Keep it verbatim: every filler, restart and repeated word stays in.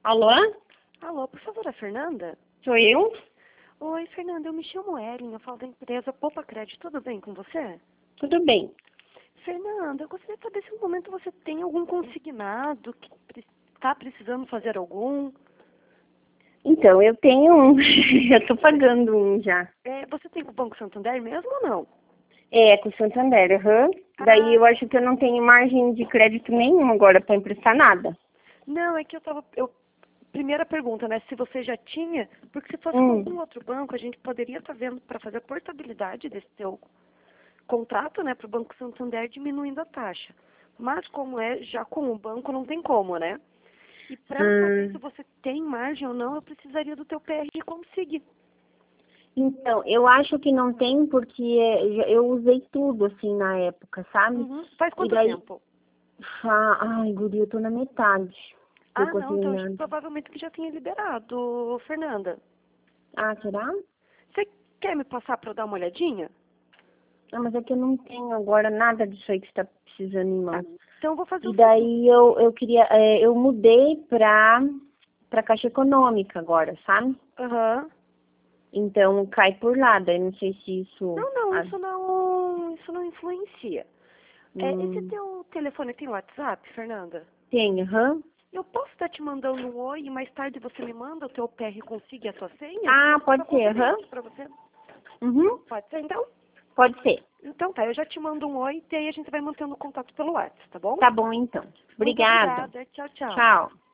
Alô? Alô, por favor, a Fernanda? Sou eu? Oi, Fernanda, eu me chamo Ellen, eu falo da empresa Poupa Crédito, tudo bem com você? Tudo bem. Fernanda, eu gostaria de saber se no momento você tem algum consignado, que está precisando fazer algum. Então, eu tenho um. Eu tô pagando um já. É, você tem com o Banco Santander mesmo ou não? É, com o Santander, aham. Daí Ah, eu acho que eu não tenho margem de crédito nenhuma agora para emprestar nada. não, é que eu tava... Eu, primeira pergunta, né, se você já tinha, porque se fosse com Hum. algum outro banco, a gente poderia estar vendo para fazer a portabilidade desse seu contrato, né, para o Banco Santander diminuindo a taxa. Mas como é já com o banco, não tem como, né? E para eu saber se Hum. você tem margem ou não, eu precisaria do teu P R como seguir. Então, eu acho que não tem porque é, eu usei tudo assim na época, sabe? Uhum. Faz E quanto daí, tempo? ah, ai, guri, eu tô na metade que eu Ah, não, então acho que consignando. provavelmente que já tinha liberado, Fernanda. Ah, será? Você quer me passar para eu dar uma olhadinha? Não, mas é que eu não tenho agora nada disso aí que você tá precisando em Tá. mãos. Então eu vou fazer E o seguinte. daí eu, eu queria, é, eu mudei pra, pra Caixa Econômica agora, sabe? Aham. Então cai por lá, daí não sei se isso. Não, não, Ah, isso não, isso não influencia. É, esse hum, teu telefone tem WhatsApp, Fernanda? tem, aham. Eu posso estar te mandando um oi e mais tarde você me manda o teu P R consiga e a tua senha? Ah, Posso ficar pode ser, aham. conveniente para você? Uhum, Pode ser, então? pode ser. Então tá, eu já te mando um oi e aí a gente vai mantendo contato pelo WhatsApp, tá bom? Tá bom então. Muito Obrigada. obrigada. Tchau, tchau. Tchau.